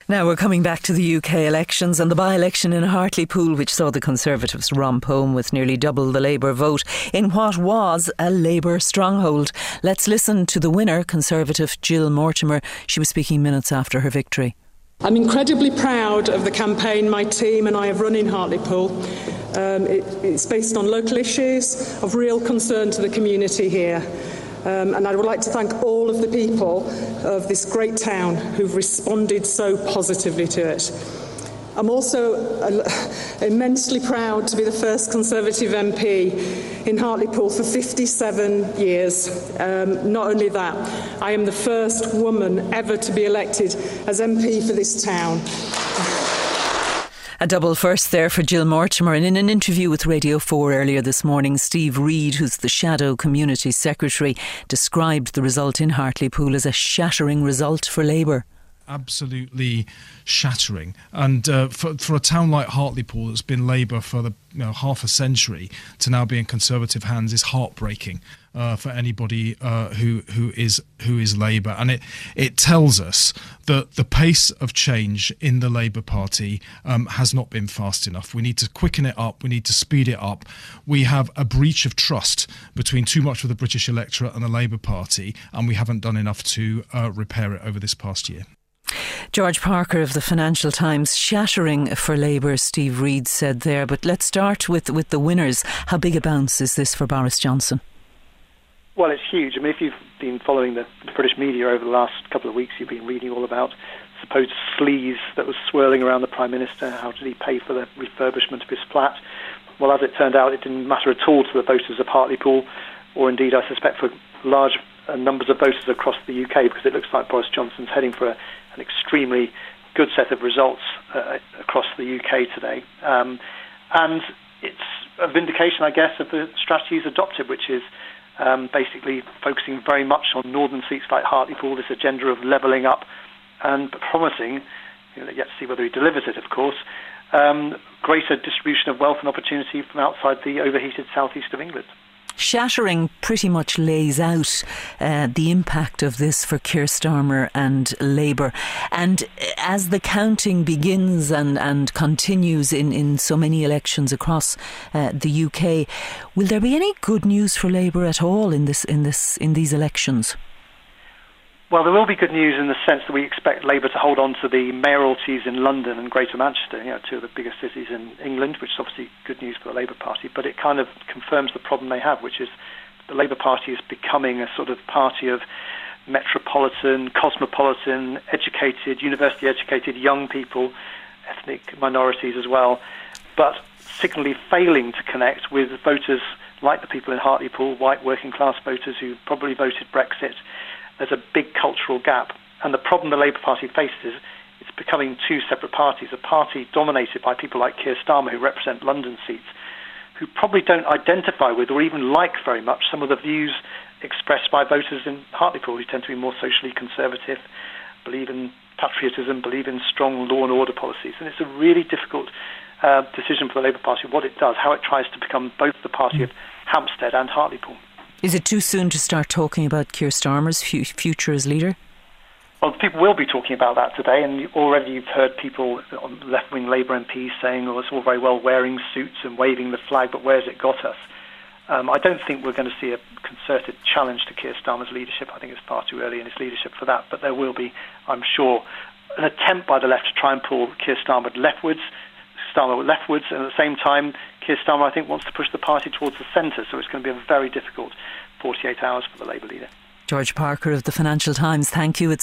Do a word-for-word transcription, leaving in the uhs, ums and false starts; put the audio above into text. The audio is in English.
Now we're coming back to the U K elections and the by-election in Hartlepool, which saw the Conservatives romp home with nearly double the Labour vote in what was a Labour stronghold. Let's listen to the winner, Conservative Jill Mortimer. She was speaking minutes after her victory. I'm incredibly proud of the campaign my team and I have run in Hartlepool. Um, it, it's based on local issues of real concern to the community here. Um, and I would like to thank all of the people of this great town who've responded so positively to it. I'm also uh, immensely proud to be the first Conservative M P in Hartlepool for fifty-seven years. Um, not only that, I am the first woman ever to be elected as M P for this town. A double first there for Jill Mortimer. And in an interview with Radio four earlier this morning, Steve Reid, who's the Shadow Community Secretary, described the result in Hartlepool as a shattering result for Labour. Absolutely shattering. And uh, for, for a town like Hartlepool that's been Labour for the you know, half a century to now be in Conservative hands is heartbreaking uh, for anybody uh, who who is who is Labour. And it, it tells us that the pace of change in the Labour Party um, has not been fast enough. We need to quicken it up. We need to speed it up. We have a breach of trust between too much of the British electorate and the Labour Party, and we haven't done enough to uh, repair it over this past year. George Parker of the Financial Times, shattering for Labour, Steve Reid said there. But let's start with, with the winners. How big a bounce is this for Boris Johnson? Well, it's huge. I mean, if you've been following the British media over the last couple of weeks, you've been reading all about supposed sleaze that was swirling around the Prime Minister. How did he pay for the refurbishment of his flat? Well, as it turned out, it didn't matter at all to the voters of Hartlepool, or indeed, I suspect, for large numbers of voters across the U K, because it looks like Boris Johnson's heading for a, an extremely good set of results uh, across the U K today. Um, and it's a vindication, I guess, of the strategies adopted, which is um, basically focusing very much on northern seats like Hartlepool, this agenda of levelling up and promising, you know, yet to see whether he delivers it, of course, um, greater distribution of wealth and opportunity from outside the overheated southeast of England. Shattering pretty much lays out uh, the impact of this for Keir Starmer and Labour. And as the counting begins and, and continues in, in so many elections across uh, the U K, will there be any good news for Labour at all in this in this in these elections? Well, there will be good news in the sense that we expect Labour to hold on to the mayoralties in London and Greater Manchester, you know, two of the biggest cities in England, which is obviously good news for the Labour Party. But it kind of confirms the problem they have, which is the Labour Party is becoming a sort of party of metropolitan, cosmopolitan, educated, university-educated young people, ethnic minorities as well, but signally failing to connect with voters like the people in Hartlepool, white working-class voters who probably voted Brexit. There's a big cultural gap. And the problem the Labour Party faces is it's becoming two separate parties, a party dominated by people like Keir Starmer, who represent London seats, who probably don't identify with or even like very much some of the views expressed by voters in Hartlepool, who tend to be more socially conservative, believe in patriotism, believe in strong law and order policies. And it's a really difficult uh, decision for the Labour Party, what it does, how it tries to become both the party of Hampstead and Hartlepool. Is it too soon to start talking about Keir Starmer's f- future as leader? Well, people will be talking about that today, and already you've heard people, left-wing Labour M Ps saying, oh, it's all very well wearing suits and waving the flag, but where's it got us? Um, I don't think we're going to see a concerted challenge to Keir Starmer's leadership. I think it's far too early in his leadership for that, but there will be, I'm sure, an attempt by the left to try and pull Keir Starmer leftwards, Starmer leftwards, and at the same time, Keir Starmer, I think, wants to push the party towards the centre, so it's going to be a very difficult forty-eight hours for the Labour leader. George Parker of the Financial Times, thank you. It's